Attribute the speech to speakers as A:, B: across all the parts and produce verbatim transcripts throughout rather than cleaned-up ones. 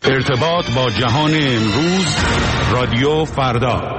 A: ارتباط با جهان امروز، رادیو فردا.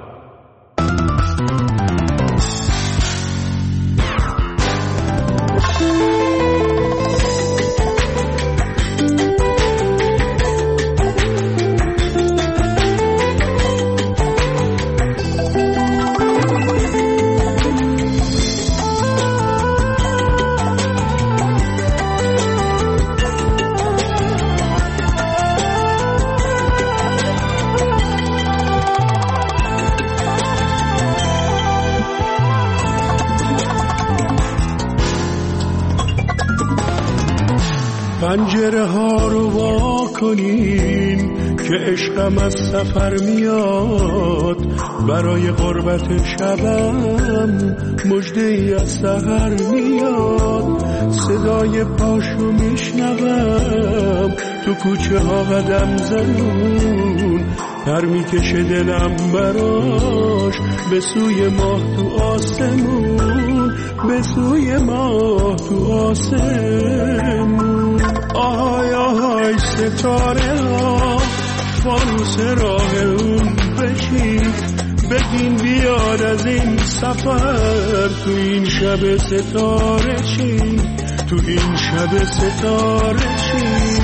B: پنجره ها رو وا کنین که عشقم از سفر میاد، برای غربت شبم مژده ای از سحر میاد. صدای پاشو میشنوم تو کوچه ها قدم زنون، پر میکشه دلم براش به سوی ماه تو آسمون، به سوی ماه تو آسمون. آهای آهای ستاره ها فانوس راه اون بشین، بگین بیاد از این سفر تو این شب ستاره چین، تو این شب ستاره چین.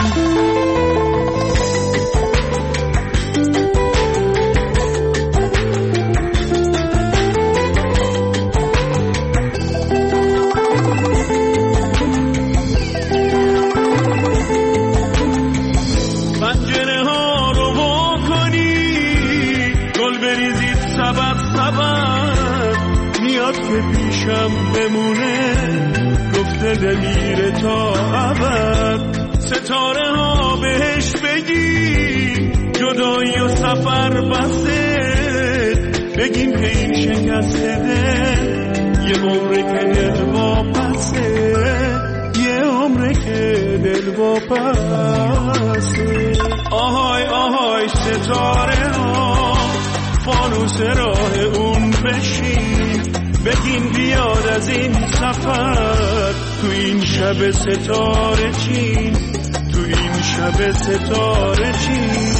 B: که پیشم بمونه گفته دمیر تا ابد، ستاره ها بهش بگی جدایی و سفر بسته، بگیم که این شکست دل یه عمره که دل واپسه، یه عمره که دل واپسه. آهای آهای ستاره ها فانوس راه اون بشین، بگین بیاد از این سفر تو این شب ستاره چین، تو این شب ستاره چین.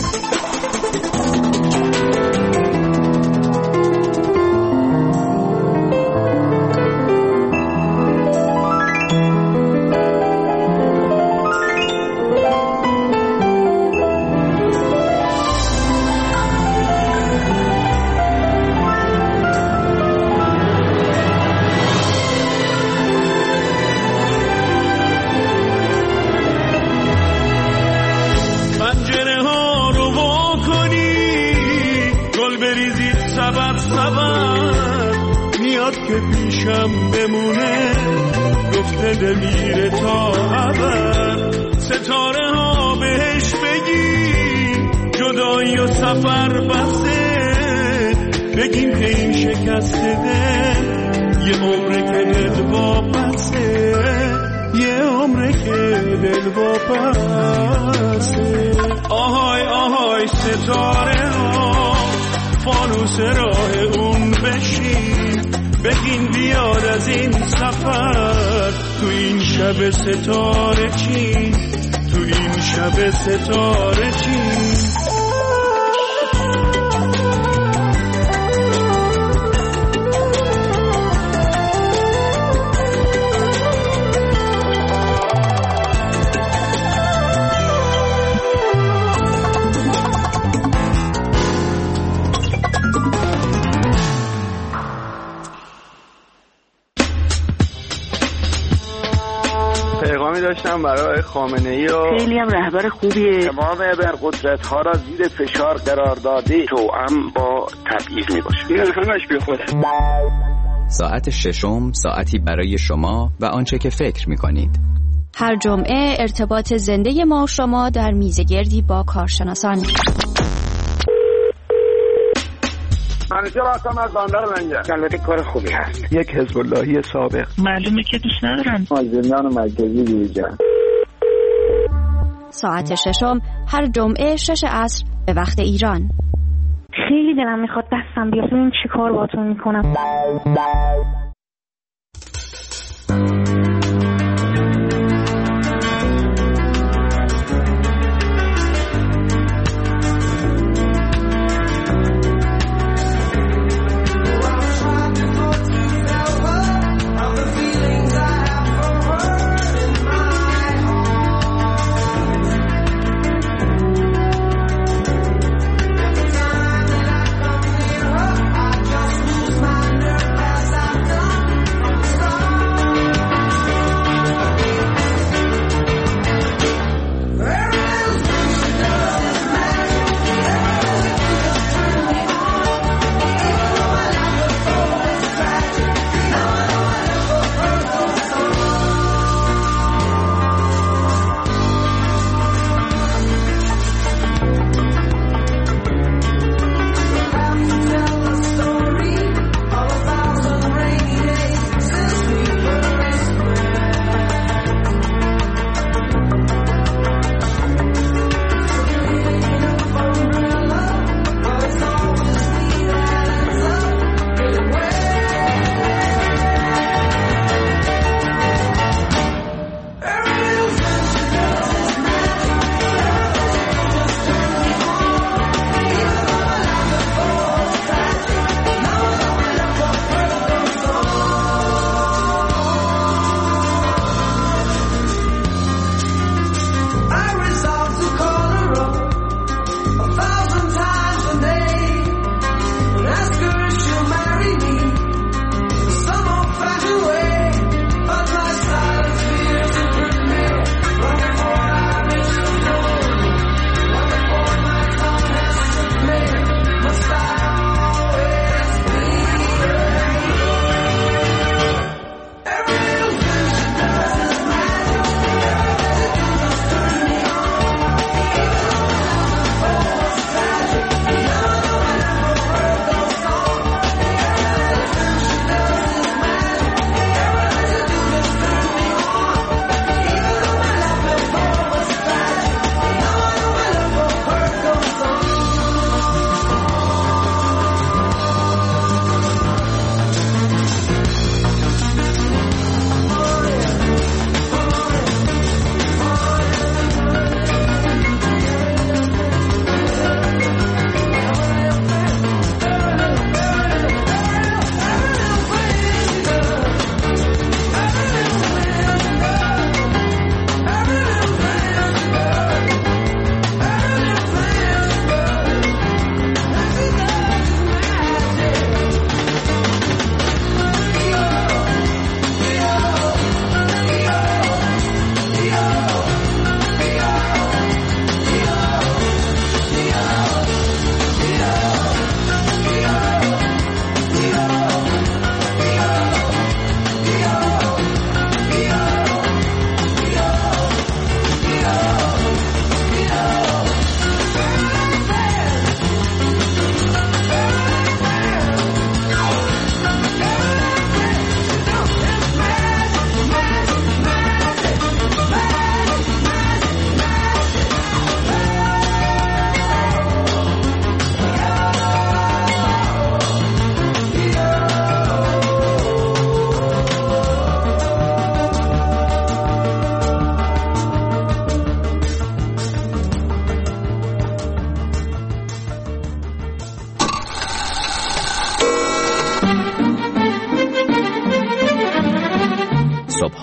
B: که پیشم بمونه گفته دمیر تا ابد، ستاره ها بهش بگی جدایی و سفر بسته، بگیم که این شکست دل یه عمره که دل واپسه، یه عمره که دل واپسه. آهای آهای ستاره ها فانوس راه اون بشین، بگین بیاد از این سفر تو این شب ستاره چین، تو این شب ستاره چین.
C: داشتم برای خامنه‌ای و
D: خیلی هم رهبر خوبیه،
C: تمام ابرقدرت‌ها را زیر فشار قرار داده، توأم با تبعیض میباشه. این همش بی خوده.
E: ساعت ششم، ساعتی برای شما و آنچه که فکر میکنید.
F: هر جمعه ارتباط زنده ما و شما در میزگردی با کارشناسان.
C: منیجر هستم از بندر منجر. البته کار خوبی هست.
B: یک حزب اللهی سابق.
D: معلومه که دوست ندارم.
C: مازندران مرکزی دیجا.
F: ساعت ششم هر جمعه شش عصر به وقت ایران.
G: خیلی دلم میخواد دستم بیاد ببین چی کار باهاتون میکنم.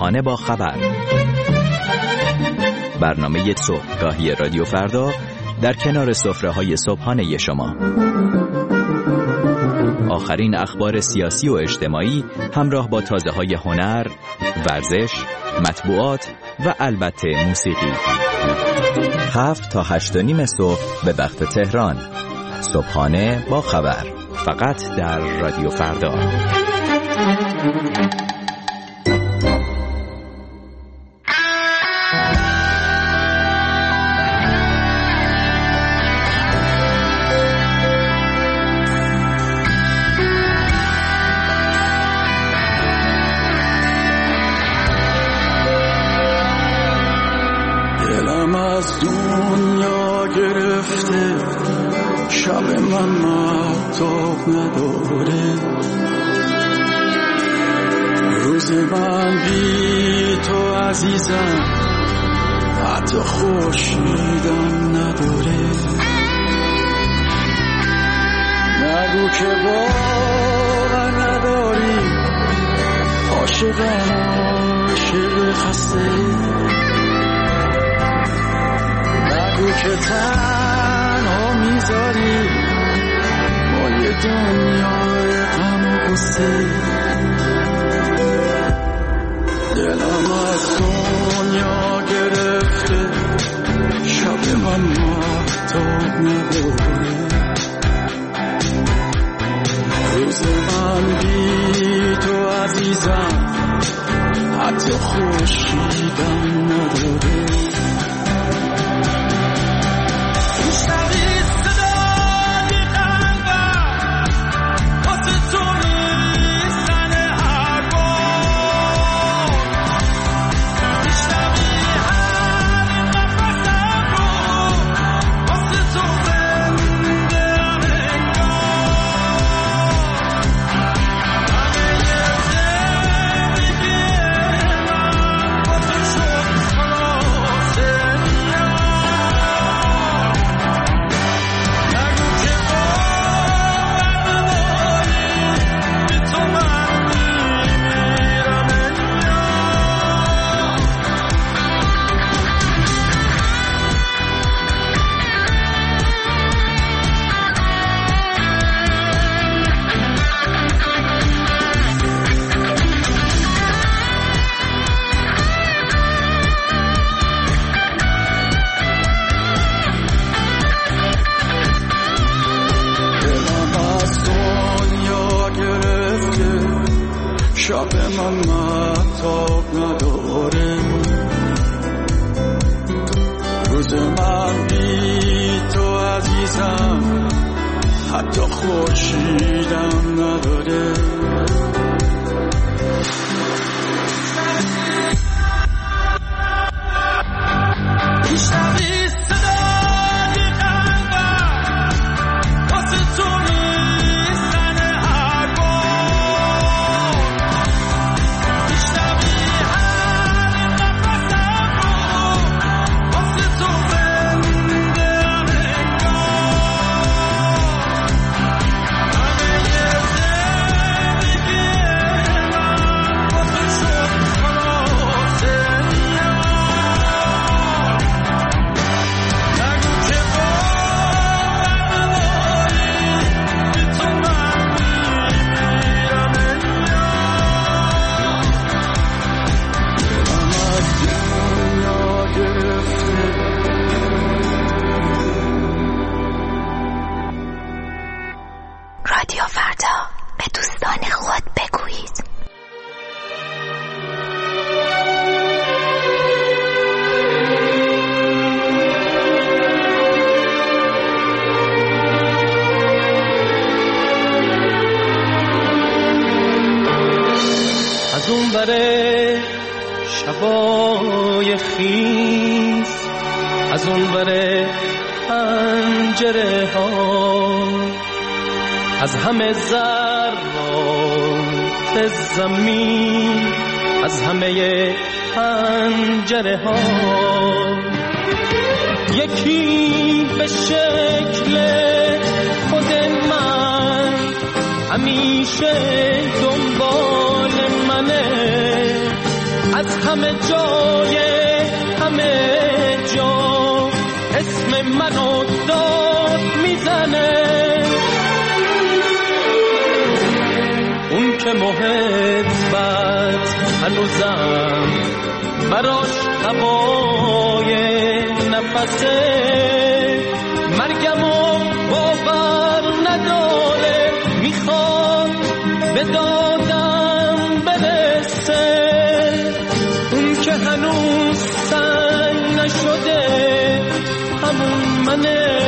E: صبحانه با خبر، برنامه صبحگاهی رادیو فردا در کنار سفره‌های صبحانه شما. آخرین اخبار سیاسی و اجتماعی همراه با تازه‌های هنر، ورزش، مطبوعات و البته موسیقی. هفت تا هشت و نیم صبح به وقت تهران. صبحانه با خبر، فقط در رادیو فردا.
B: از دنیا گرفته، شب من مهتاب نداره، روز من بی تو عزیزم حتی خورشیدم نداره. نگو که باور نداری، عاشقم عاشق خسته، نگو که تنها میذاری با یه دنیای غم و غصه. دلم از دنیا گرفته، شب من مهتاب نداره، روز من بی تو عزیزم حتی خورشیدم نداره. شب من مهتاب نداره، روز من بی تو عزیزم حتی خورشیدم نداره.
H: رادیو فردا، به دوستان خود بگویید.
I: از اون بره شبای خیز، از اون بره پنجره ها، از همه ذرات زمین، از همه پنجره ها، یکی به شکل خود من همیشه دنبال منه، از همه جای همه جا اسم منو داد میزنه. اون که محبت هنوزم براش هوای نفسه، مرگمو باور نداره، میخواد به دادم برسه. اون که هنوز سنگ نشده، همون من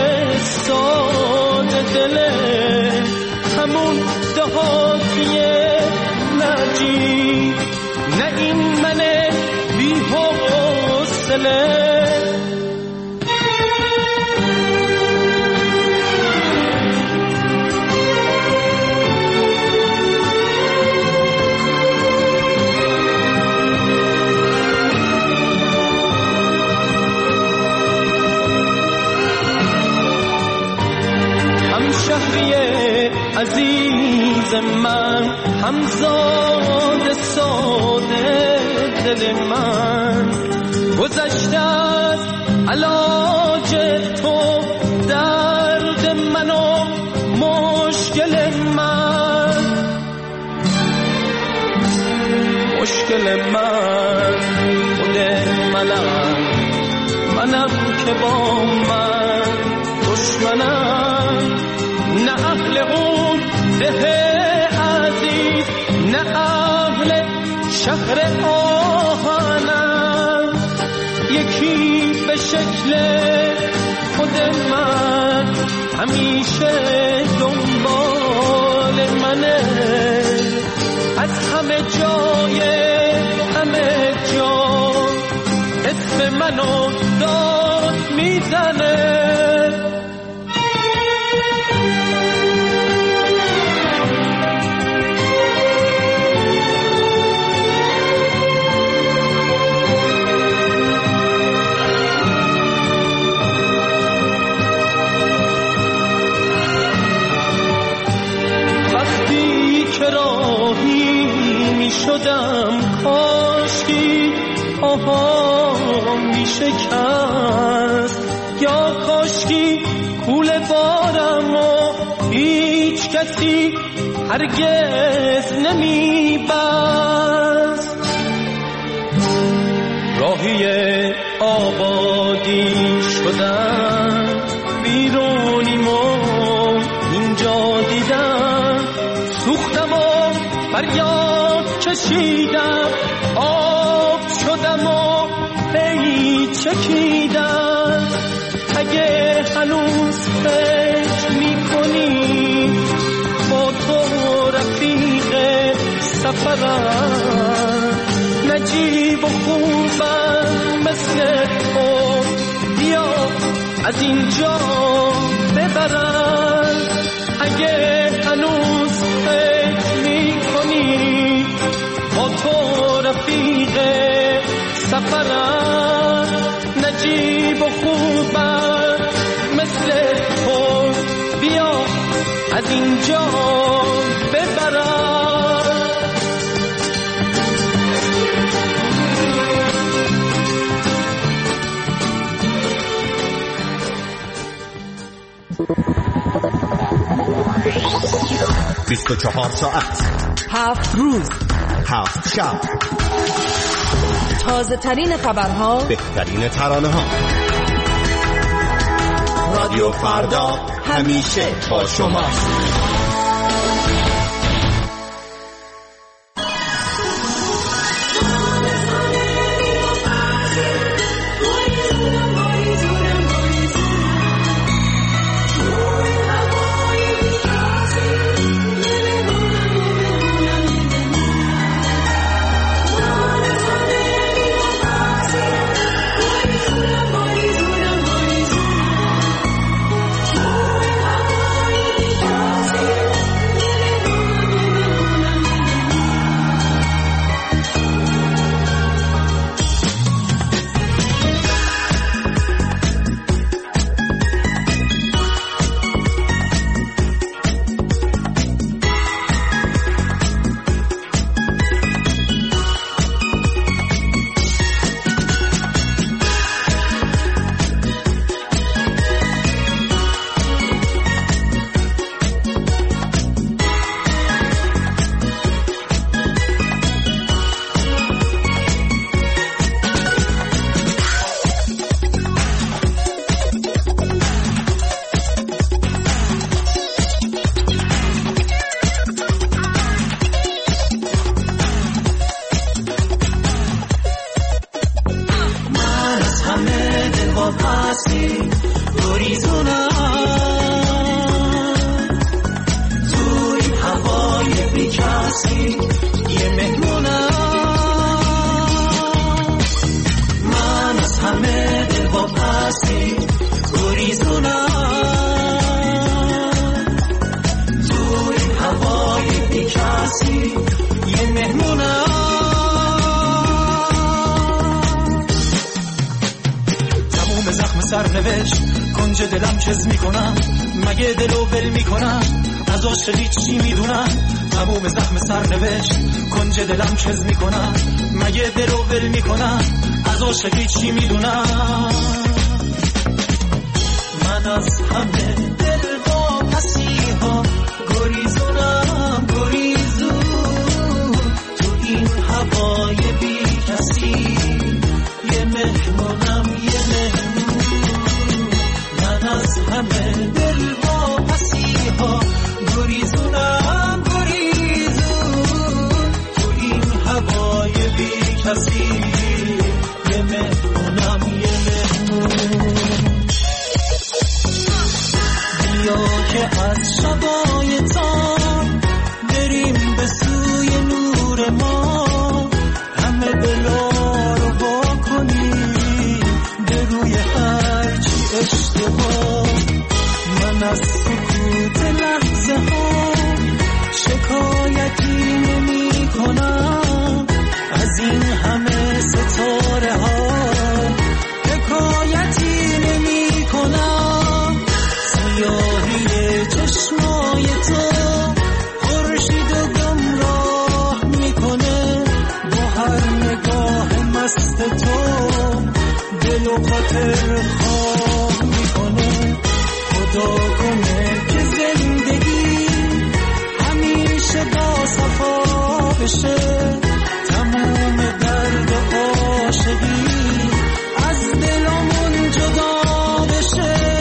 I: ساده دله، همون دهاتیه نجیب، نه این من بی حوصله. شهری عزیز من، همزاد ساده دل من، گذشته از علاج تو درد من و مشکل من. مشکل من خود منم، منم که با من دشمنم. نه اهل اون ده عزیز، نه اهل شهر آهنم. یکی به شکل خود من همیشه دنبال منه، از همه جای همه جا اسم منو داد میزنه. شدم کاشکی آها می شکست، یا کاشکی کول بارم و هیچ کسی هرگز نمی بست. راهی آبادی شدم، بیرونیمو اینجا دیدم، سوختم و فریاد کشیدم، آب شدم و پی چکیدم. اگه هنوز فکر میکنی با تو رفیق سفرم، نجیب و خوبم مثل تو، بیا از اینجا ببرم. اگه هنوز فکر میکنی با تو رفیق سفرم، نجیب و خوبم مثل تو، بیا از اینجا ببرم.
J: بیست و چهار ساعت،
K: هفت روز،
J: هفت شب،
K: تازه ترین خبرها،
J: بهترین ترانه ها. رادیو فردا همیشه با شماست.
L: Yeah. پسی گریزونم تو این هوای بی کسی یه مهمونم من از همه دل با پسی گریزونم تو این هوای بی کسی یه مهمونم تموم زخم سرنوشت کنج دلم چز میکنم مگه دلو ول میکنم از عاشقی چی میدونم تموم زخم سرنوشت کنج دلم چز میکنم مگه دلو ول میکنم از عاشقی چی میدونم من از همه دل با پسی ها گریزونم گریزون تو این هوای بی کسی یه مهمونم یه مهمون من از همه دل با پسی ها گریزونم گریزون تو این هوای بی کسی یه مهمونم یه مهمون بیا که از شبای تام بریم به سوی نور ما همه دلا رو با کنیم به روی هرچی اشتباه من از سکوت لحظه ها شکایتی نمی کنم از این همه ستاره ها حکایتی نمی کنم سیاهی چشمای تو خورشید و گمراه میکنه با هر نگاه مست تو دل و خاطر خواه میکنه خدا کنه که زندگی همیشه با صفا بشه تمام درد و عاشقی از دلمون جدا بشه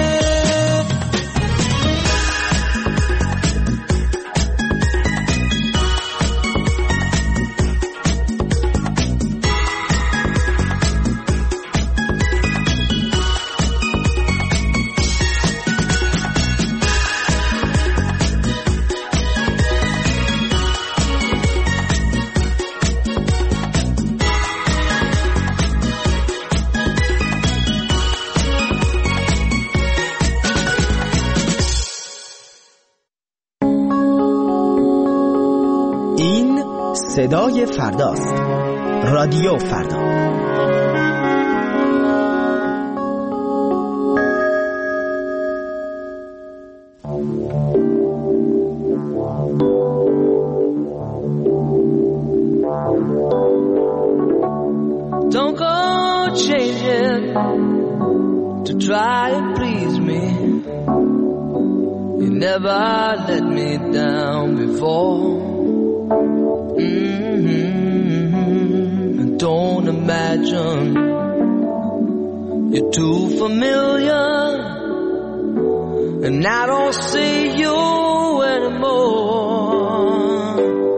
M: صدای فرداست. رادیو فردا.
I: Don't go changing to try and please me. You never let me down before. Mm-hmm. Don't imagine you're too familiar, and I don't see you anymore.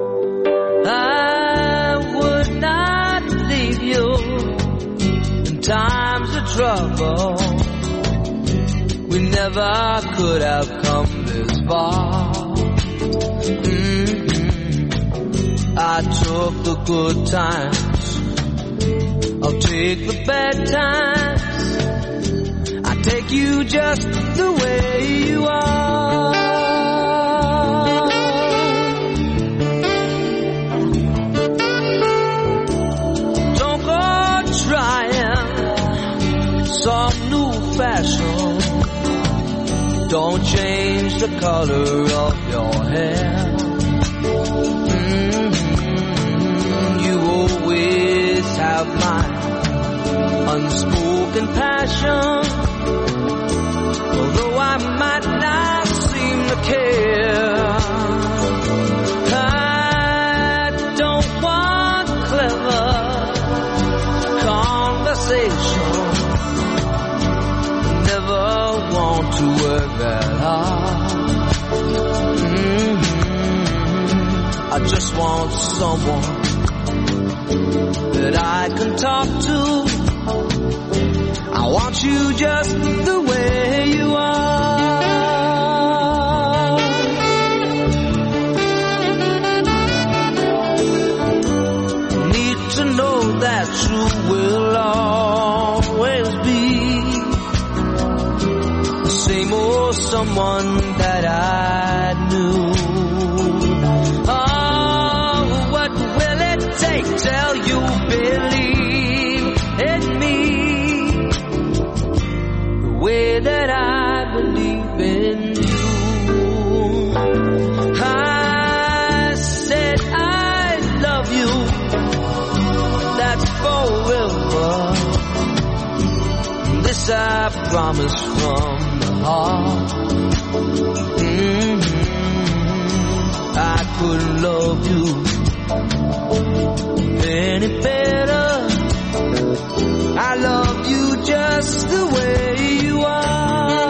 I: I would not leave you in times of trouble. We never could have come this far. I took the good times, I'll take the bad times. I take you just the way you are. Don't go trying some new fashion. Don't change the color of your hair. Always have my unspoken passion. Although I might not seem to care, I don't want clever conversation. Never want to work that hard. Mm-hmm. I just want someone that I can talk to. I I want you just the way you are. Need to know that you will always be the same old someone that I knew. Oh, what will it take till you believe in me the way that I believe in you? I said I love you, that's forever. This I promise from the heart. Mm-hmm. I couldn't love you any better. I love you just the way you are.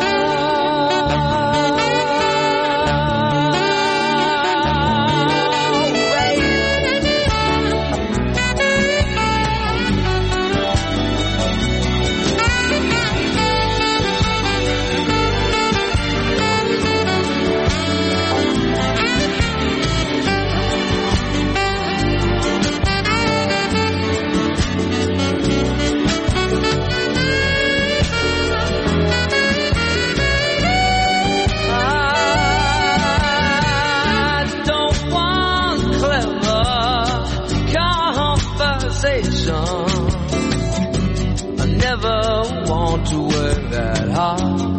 I: I never want to work that hard.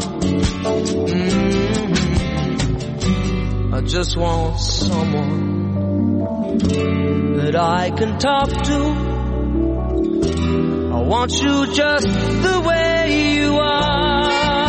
I: Mm-hmm. I just want someone that I can talk to. I want you just the way you are.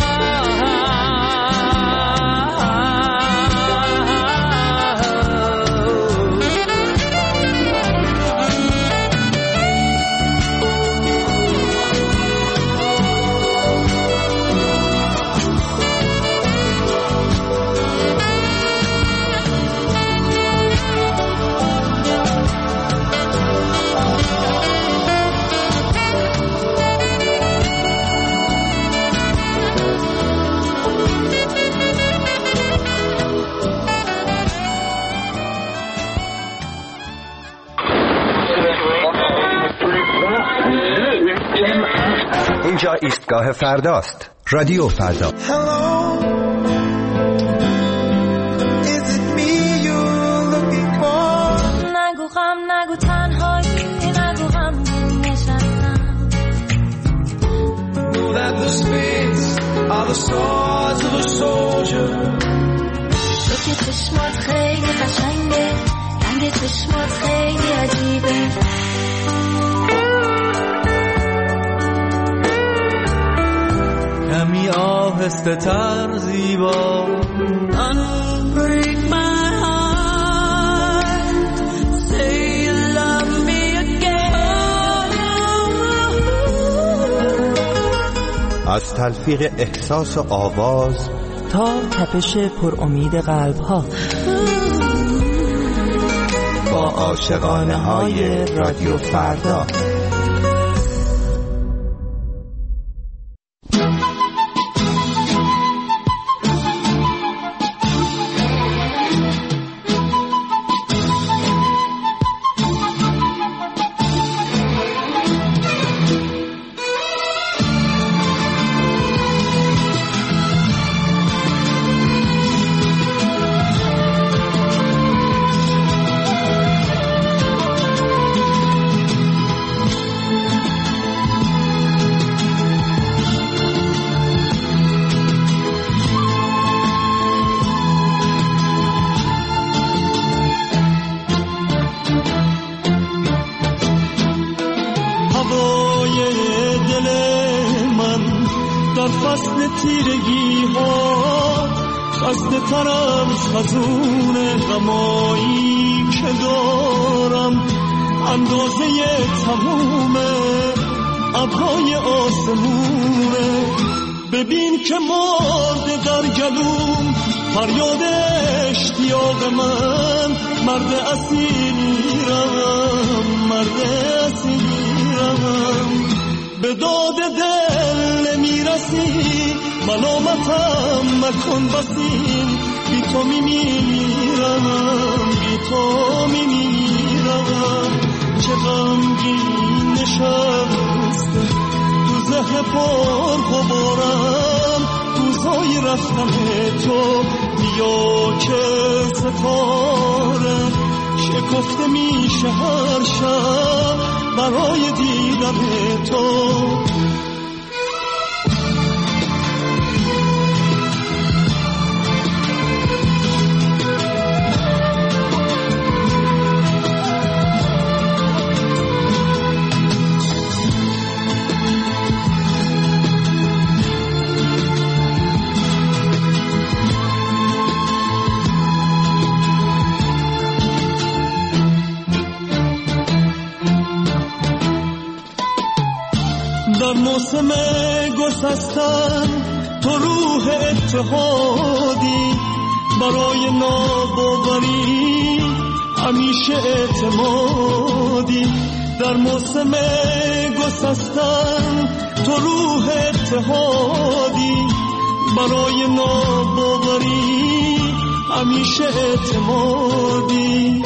N: اینجا ایستگاه فرداست. رادیو فردا.
O: نگو غم نگو تنهایی نگو غم نشستم.
L: Know that the spades are the swords of a soldier.
O: تو که چشمات خیلی قشنگه، رنگ چشمات خیلی عجیبه.
L: کمی آهسته تر زیبا.
O: Unbreak my heart, say you love me again.
N: از تلفیق احساس و آواز
P: تا تپش پر امید قلب ها،
N: با عاشقانه های رادیو فردا.
L: تیرگی ها خسته ترم خزون غمایی که دارم، اندازه تموم ابرای آسمونه. ببین که مرده در گلوم فریاد اشتیاق من، مرد اسیرم مرد اسیرم، به داد دل بسی ملامتم مکن بسی بی تو میمیرم بی تو میمیرم چه غمگین نشسته تو ذهن پر غبارم روزای رفتن تو بیا که ستاره شکفته میشه هر شب برای دیدن تو در موسم گسستن تو روح اتحادی برای ناباوری همیشه اعتمادی در موسم گسستن تو روح اتحادی برای ناباوری همیشه اعتمادی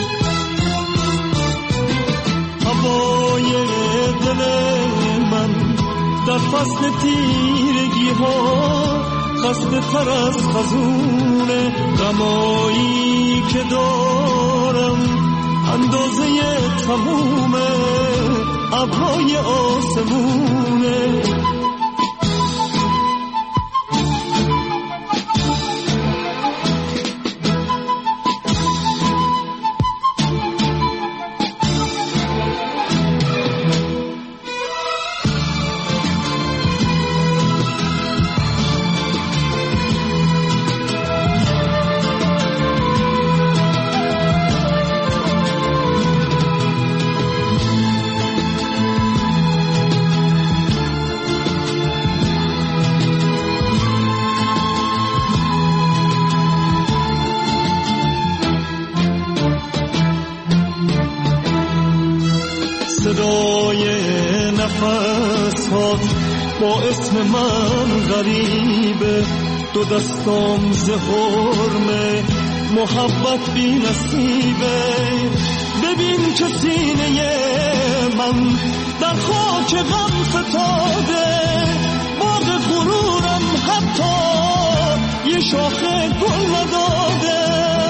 L: هوای دل در فصل تیرگی ها خسته تر از خزون غمایی که دارم اندازه تموم ابرهای آسمونه صدای نفس ها با اسم من غریبه دو دستام زهرمه محبت بی نصیبه ببین که سینه من در خاک غم فتاده باغ غرورم حتی یه شاخه گل نداده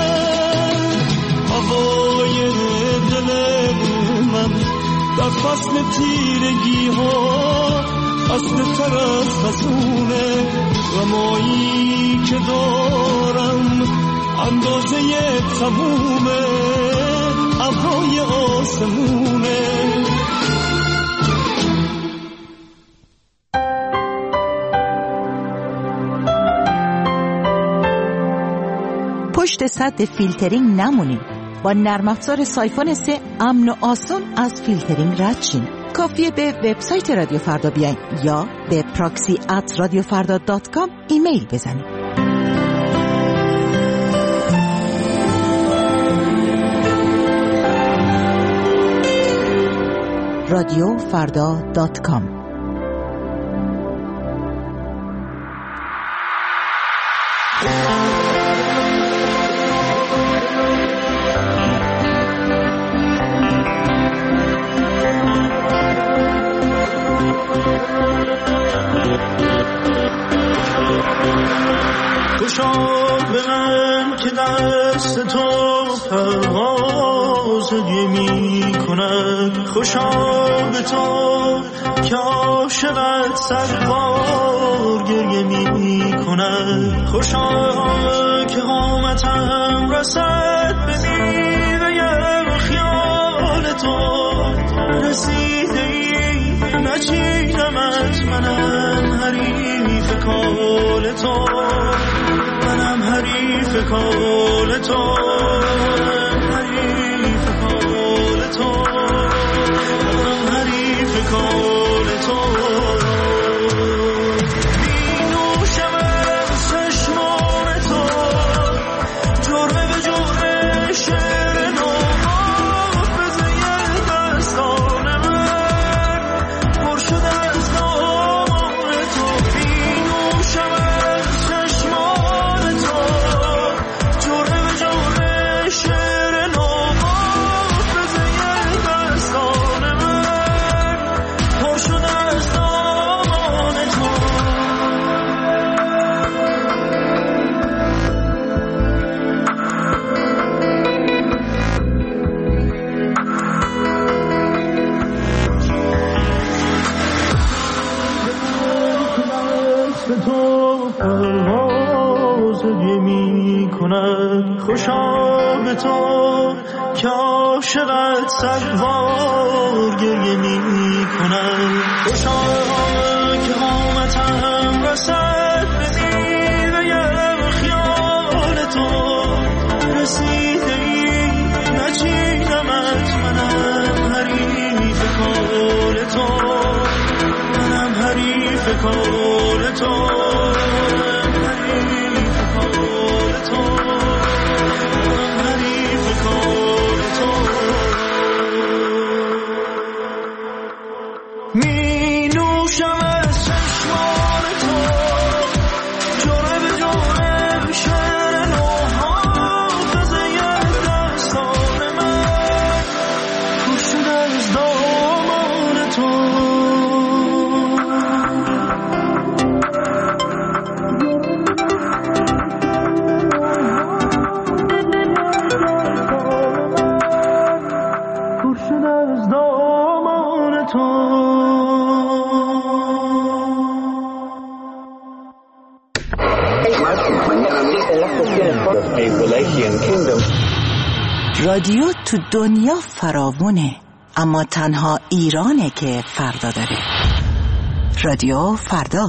L: هوای دل من در فصل تیرگی ها خسته تر از خزونه غمایی که دارم اندازه تموم ابرهای آسمونه
Q: پشت سد فیلترینگ نمونیم. با نرم افزار سایفون سه امن و آسان از فیلترینگ رد شین. کافیه به وبسایت رادیو فردا بیاین یا به پراکسی ات رادیو فردا دات کام ایمیل بزنید. رادیو فردا دات کام.
L: خوشا به من که دست تو پرواز هدیه می کند خوشا به تو که عاشقت صدبار گریه می کند خوشا که قامتم رسد به میوه خیال تو رسیده ای نچیدمت منم حریف کال تو منم حریف کال تو حریف کال تو منم حریف کال تو می نوشم از چشمان تو جرمه به جرمه شعر نو حافظه دستان من پر شده از نام تو تو پرواز می کند، خوشا به تو که عاشقت سگوار گریه می کند، خوشا که قامتم رسد به میوه خیال تو، رسیده ای نچیدمت، منم حریف کار تو، منم حریف کار تو، حریف کار تو، حریف کار تو. می نوشم از چشمان تو، جوره به جوره شن و حافظه دستان من، خوش شده از دامان تو.
Q: رادیو تو دنیا فراوونه، اما تنها ایرانه که فردا داره. رادیو فردا.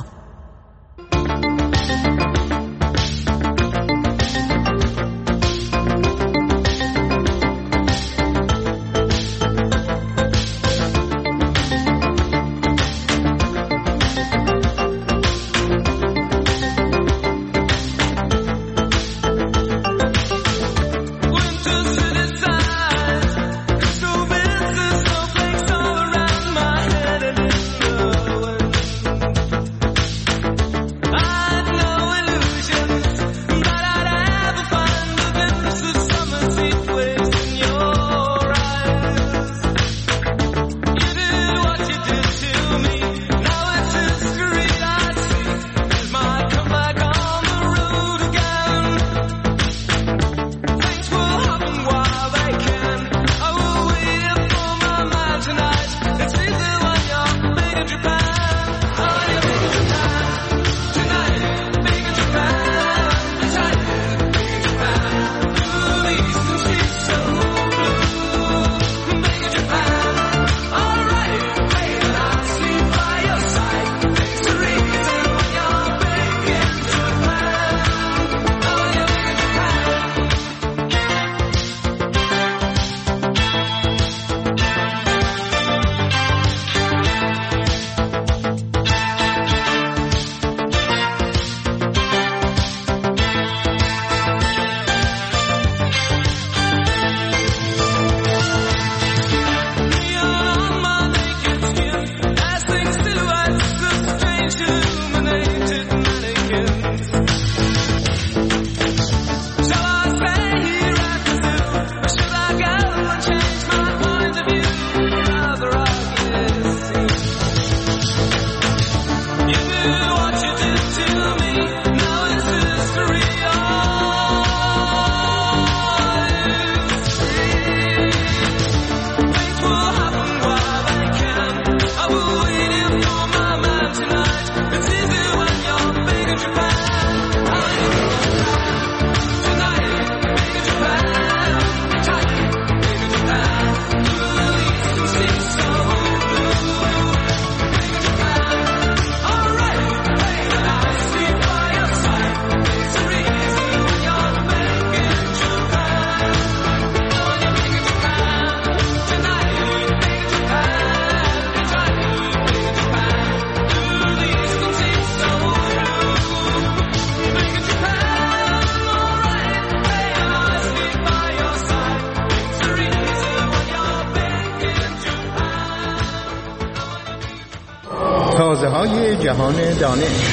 N: تازه‌های جهان دانش.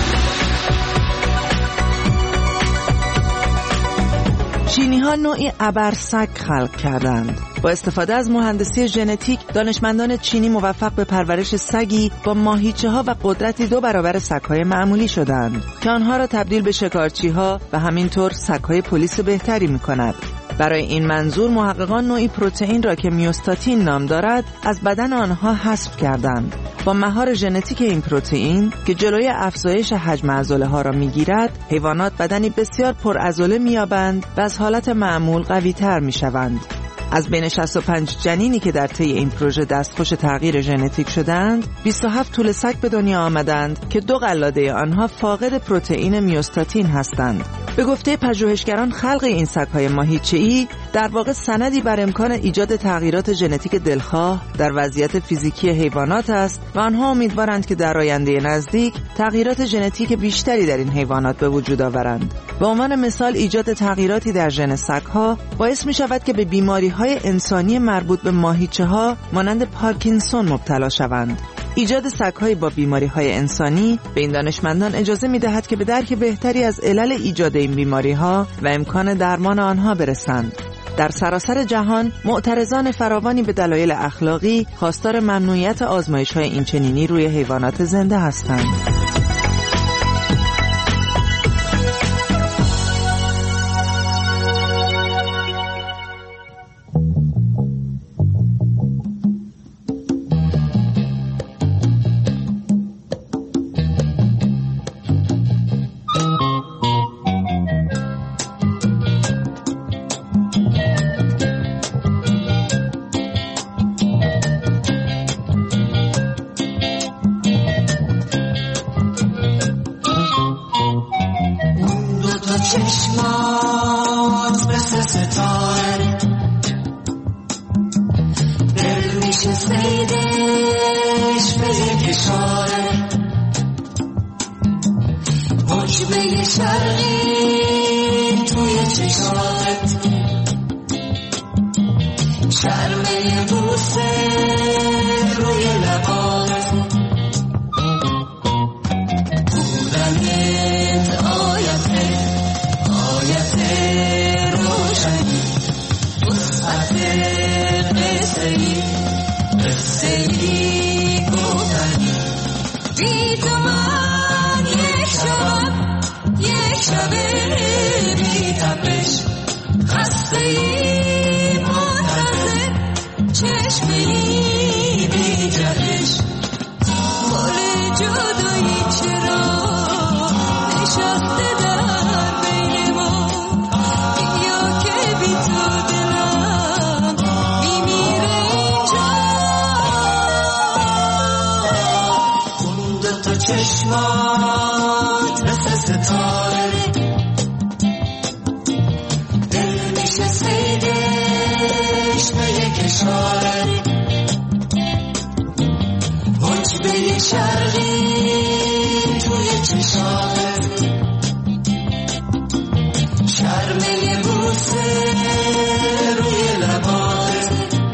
P: چینی‌ها نوعی ابرسگ خلق کردند. با استفاده از مهندسی ژنتیک، دانشمندان چینی موفق به پرورش سگی با ماهیچه‌ها و قدرتی دو برابر سگ‌های معمولی شدند که آنها را تبدیل به شکارچی‌ها و همینطور سگ‌های پلیس بهتری می‌کند. برای این منظور محققان نوعی پروتئین را که میوستاتین نام دارد از بدن آنها حذف کردند. با مهار ژنتیک این پروتئین که جلوی افزایش حجم عضله ها را میگیرد، حیوانات بدنی بسیار پر عضله میابند و از حالت معمول قوی تر میشوند. از بین شصت و پنج جنینی که در طی این پروژه دستخوش تغییر ژنتیک شدند، بیست و هفت توله سگ به دنیا آمدند که دو قلاده آنها فاقد پروتئین میوستاتین هستند. به گفته پژوهشگران، خلق این سگ‌های ماهیچه‌ای در واقع سندی بر امکان ایجاد تغییرات ژنتیک دلخواه در وضعیت فیزیکی حیوانات است و آنها امیدوارند که در آینده نزدیک تغییرات ژنتیک بیشتری در این حیوانات به وجود آورند. به عنوان مثال، ایجاد تغییراتی در ژن سگ‌ها باعث می‌شود که به بیماری‌های انسانی مربوط به ماهیچه‌ها مانند پارکینسون مبتلا شوند. ایجاد سگ‌های با بیماری‌های انسانی به این دانشمندان اجازه می‌دهد که به درک بهتری از علل ایجاد این بیماری‌ها و امکان درمان آنها برسند. در سراسر جهان معترضان فراوانی به دلایل اخلاقی خواستار ممنوعیت آزمایش‌های اینچنینی روی حیوانات زنده هستند.
O: چشمات مثل ستاره دل میشه سیدش به یک اشاره حجبه شرقی توی چشمات شرمه بوسه روی لبات بودنت آیته روشنی وسعت قصه‌ای قصه‌ای گفتنی بی تو من یک شب یک شب بی تپش خسته‌ای منتظر چشمه‌ای بی جهش گل جدایی چرا نشسته در بین ما بیا که بی تو دلم میمیره اینجا اون دوتا چشمات مثل ستاره دل میشه سیدش به یک اشاره حجبه شرقی توی چشمات شرمه بوسه روی لبات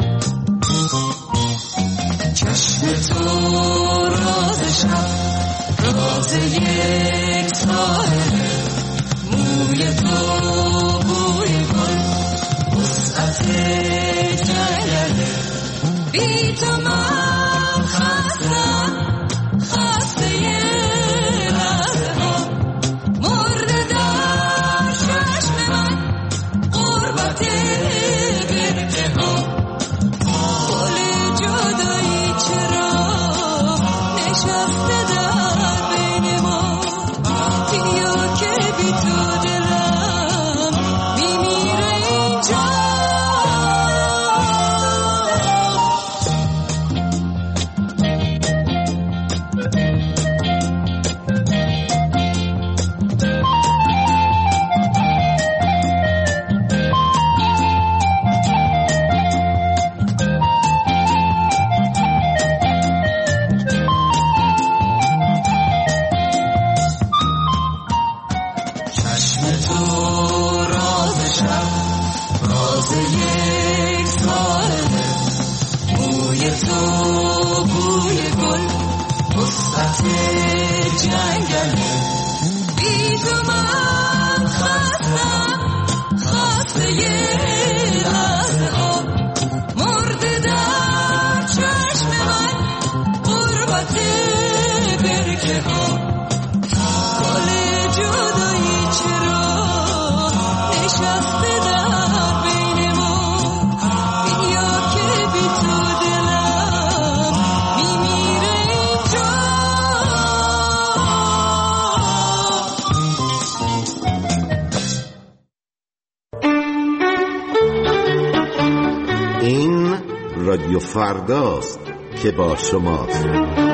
O: چشم تو راز شب راز یک ساحل موی تو بوی گل وسعت جنگله بی تو من خستم خسته یه لحظه ها مرده در چشم من قربت برده ها گل جدایی چرا نشسته در بین ما بیا که بی تو دلم میمیره اینجا
J: فرداست که با شماست.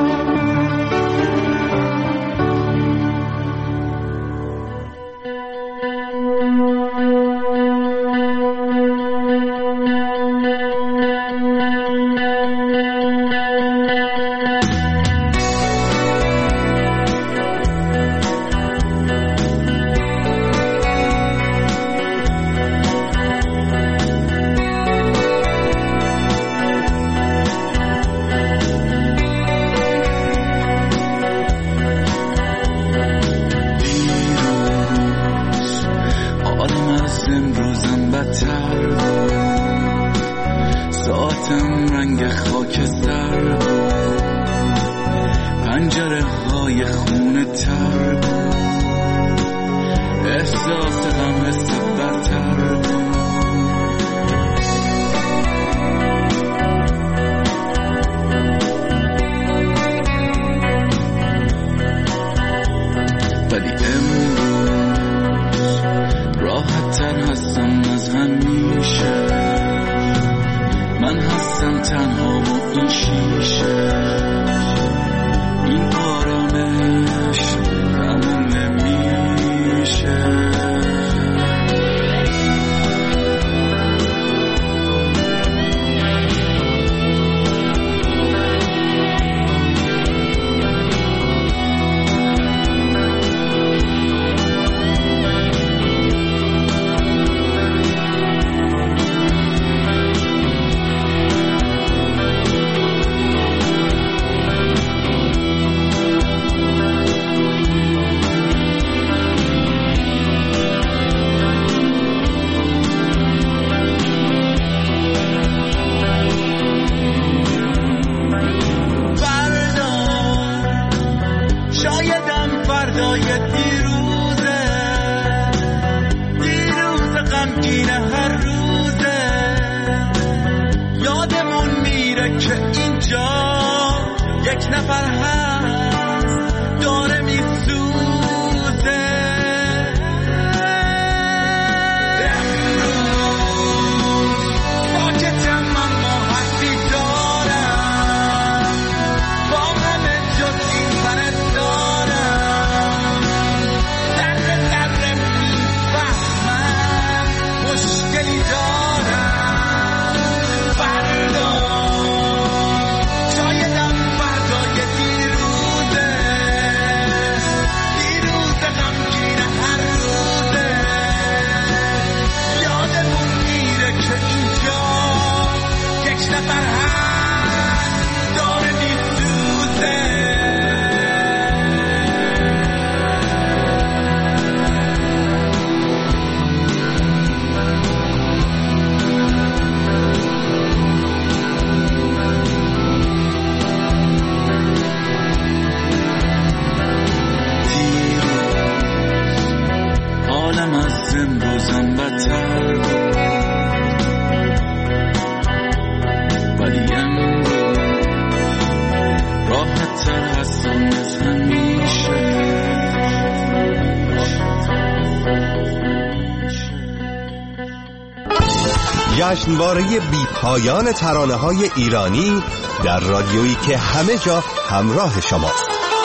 J: جشنواره بی پایان ترانه‌های ایرانی در رادیویی که همه جا همراه شماست.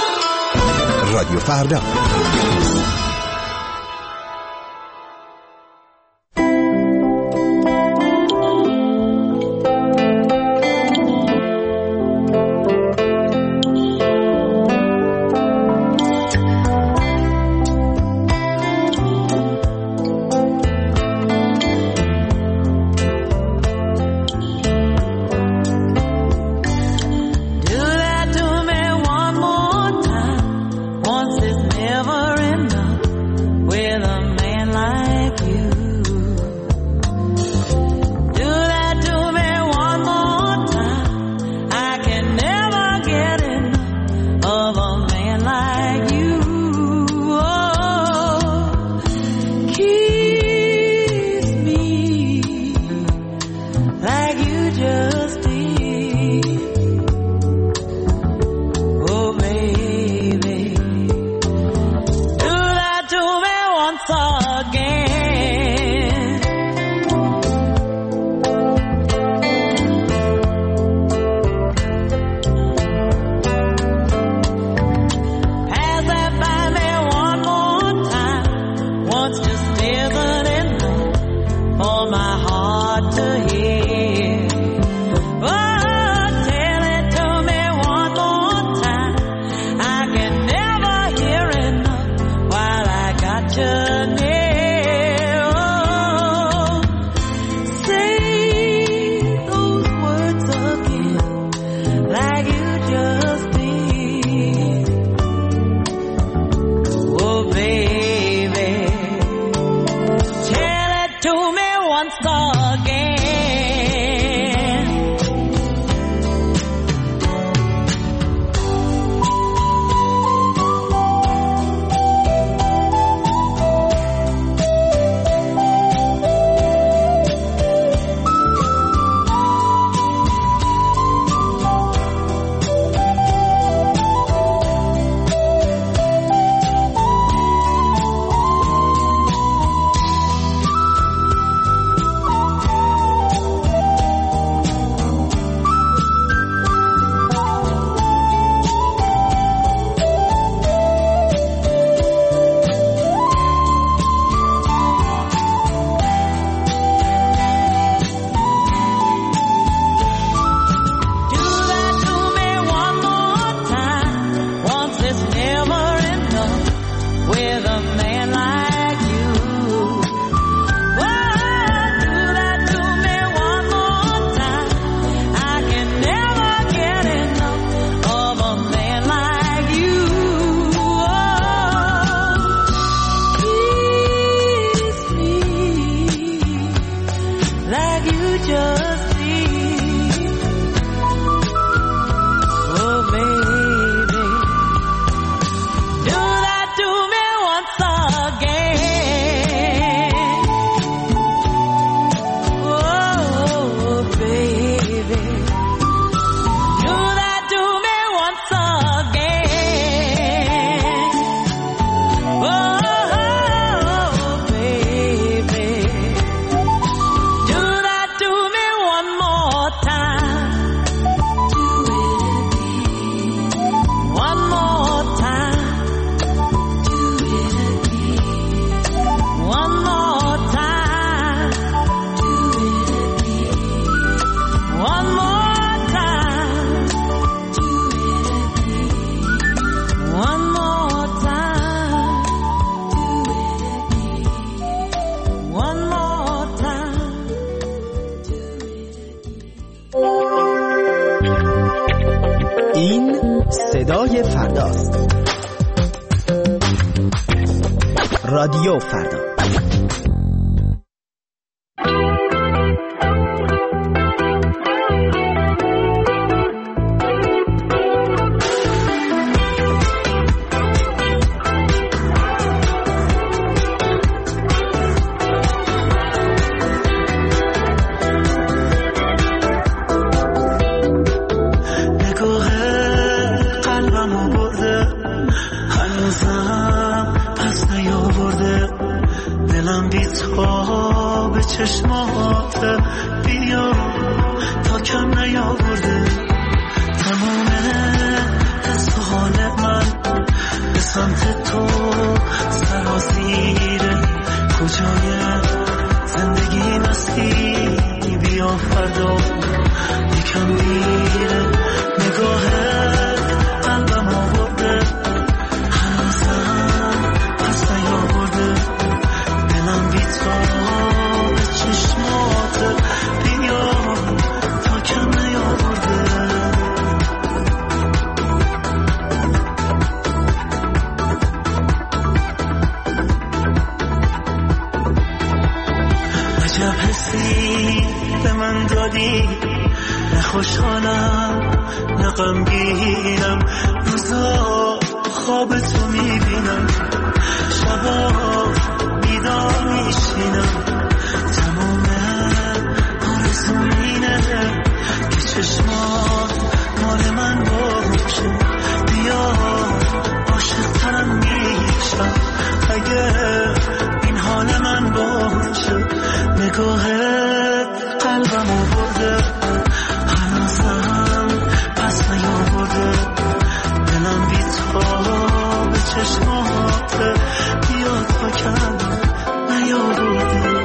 J: رادیو فردا.
O: again.
M: صدای فرداست. رادیو فردا.
L: چشمات بیا تا کم نیاورده تمام حس و حال من به سمت تو سرازیره کجای زندگی مستی بیا فردا یکم میره نگاهت قلبم آورده هنوزم پس نیاورده دلم بی تو چشمات بیا تا کم نیاورده عجب حسی به من دادی نه خوشحالم نه غمگینم روزا خواب تو میبینم شبا بیدار میشینم که چشمات مال من باشه بیا عاشق ترم میشم اگه این حال من باشه نگاهت قلبم آورده هنوزم پس نیاورده دلم بی تو به چشمات بیا تا کم نیاورده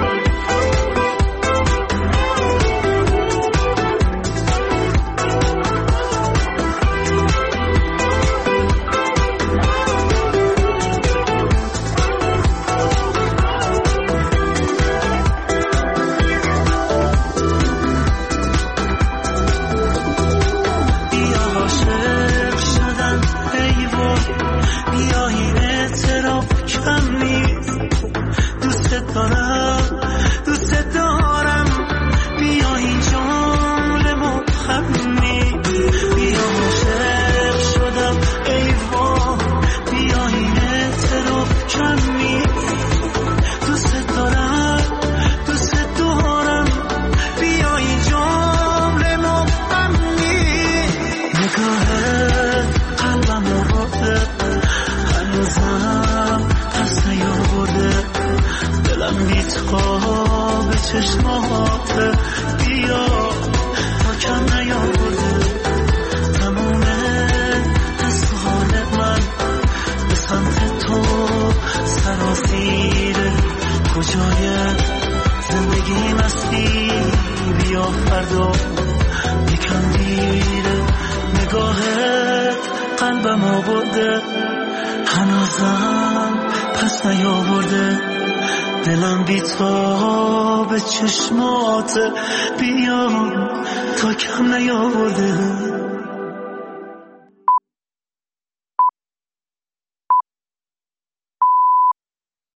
L: چشمات بیا تا کم نیاورده تمام حس و حال من به سمت تو سرازیره کجای زندگی مستی بیا فردا یکم دیره نگاهت قلبم آورده هنوزم پس نیاورده دلم بی تو به چشمات بیا تا کم نیاورده